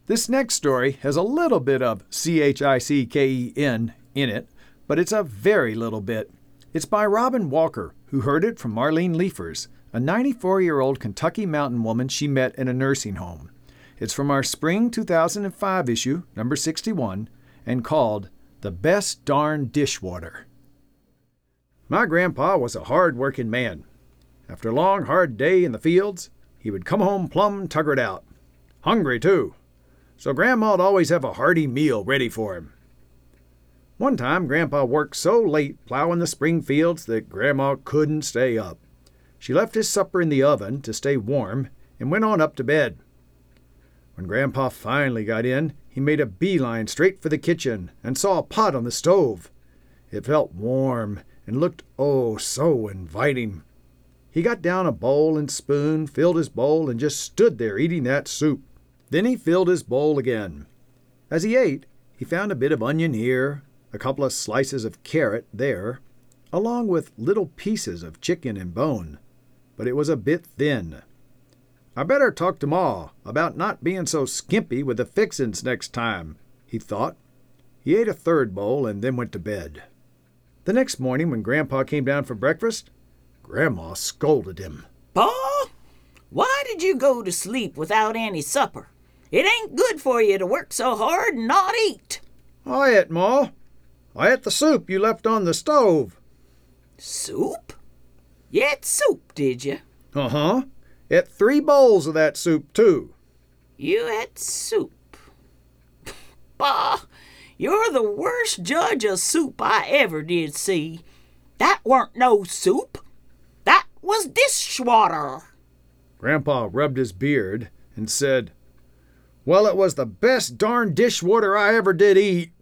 This next story has a little bit of CHICKEN in it, but it's a very little bit. It's by Robin Walker, who heard it from Marlene Liefers, a 94-year-old Kentucky mountain woman she met in a nursing home. It's from our spring 2005 issue, number 61, and called The Best Darn Dishwater. My grandpa was a hard-working man. After a long, hard day in the fields, he would come home plumb tuckered out. Hungry, too. So Grandma'd always have a hearty meal ready for him. One time, Grandpa worked so late plowing the spring fields that Grandma couldn't stay up. She left his supper in the oven to stay warm and went on up to bed. When Grandpa finally got in, he made a beeline straight for the kitchen and saw a pot on the stove. It felt warm and looked oh so inviting. He got down a bowl and spoon, filled his bowl, and just stood there eating that soup. Then he filled his bowl again. As he ate, he found a bit of onion here, a couple of slices of carrot there, along with little pieces of chicken and bone, but it was a bit thin. I better talk to Ma about not being so skimpy with the fixin's next time, he thought. He ate a third bowl and then went to bed. The next morning when Grandpa came down for breakfast, Grandma scolded him. "Pa, why did you go to sleep without any supper? It ain't good for you to work so hard and not eat." "I ate, Ma. I ate the soup you left on the stove." "Soup? You ate soup, did you?" "Uh-huh. Ate 3 bowls of that soup, too." "You ate soup? Pa, you're the worst judge of soup I ever did see. That weren't no soup. That was dishwater." Grandpa rubbed his beard and said, "Well, it was the best darn dishwater I ever did eat."